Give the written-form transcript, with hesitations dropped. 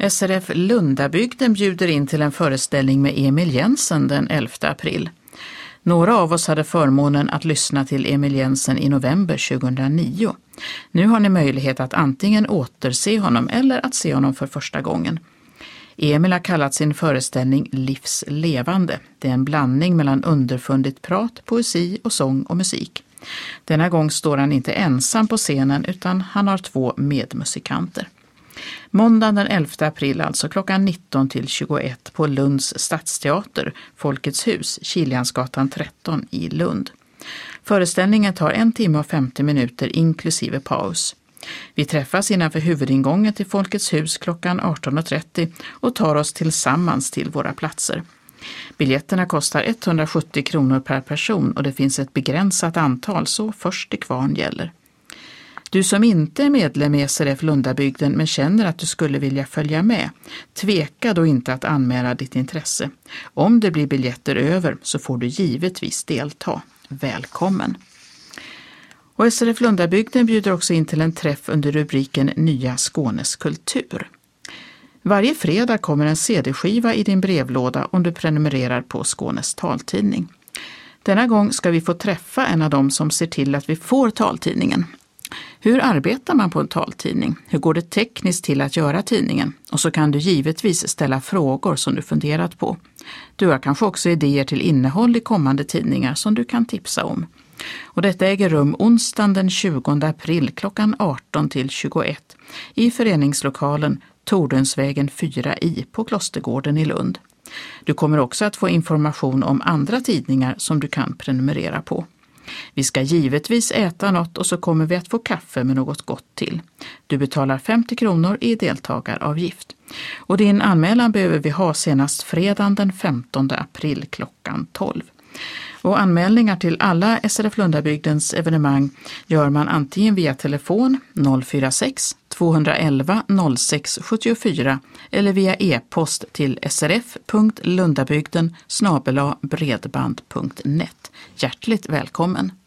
SRF Lundabygden bjuder in till en föreställning med Emil Jensen den 11 april. Några av oss hade förmånen att lyssna till Emil Jensen i november 2009. Nu har ni möjlighet att antingen återse honom eller att se honom för första gången. Emil har kallat sin föreställning Livslevande. Det är en blandning mellan underfundigt prat, poesi och sång och musik. Denna gång står han inte ensam på scenen utan han har 2 medmusikanter. Måndagen den 11 april, alltså klockan 19 till 21 på Lunds stadsteater, Folkets hus, Kiliansgatan 13 i Lund. Föreställningen tar 1 timme och 50 minuter inklusive paus. Vi träffas innanför huvudingången till Folkets hus klockan 18.30 och tar oss tillsammans till våra platser. Biljetterna kostar 170 kronor per person och det finns ett begränsat antal, så först till kvarn gäller. Du som inte är medlem i SRF Lundabygden men känner att du skulle vilja följa med, tveka då inte att anmäla ditt intresse. Om det blir biljetter över så får du givetvis delta. Välkommen! Och SRF Lundabygden bjuder också in till en träff under rubriken Nya Skånes kultur. Varje fredag kommer en CD-skiva i din brevlåda om du prenumererar på Skånes taltidning. Denna gång ska vi få träffa en av dem som ser till att vi får taltidningen. Hur arbetar man på en taltidning? Hur går det tekniskt till att göra tidningen? Och så kan du givetvis ställa frågor som du funderat på. Du har kanske också idéer till innehåll i kommande tidningar som du kan tipsa om. Och detta äger rum onsdagen den 20 april klockan 18 till 21 i föreningslokalen Tordensvägen 4i på Klostergården i Lund. Du kommer också att få information om andra tidningar som du kan prenumerera på. Vi ska givetvis äta något och så kommer vi att få kaffe med något gott till. Du betalar 50 kronor i deltagaravgift. Och din anmälan behöver vi ha senast fredagen den 15 april klockan 12. Och anmälningar till alla SRF Lundabygdens evenemang gör man antingen via telefon 046 211 06 74 eller via e-post till srf.lundabygden@bredband.net. Hjärtligt välkommen!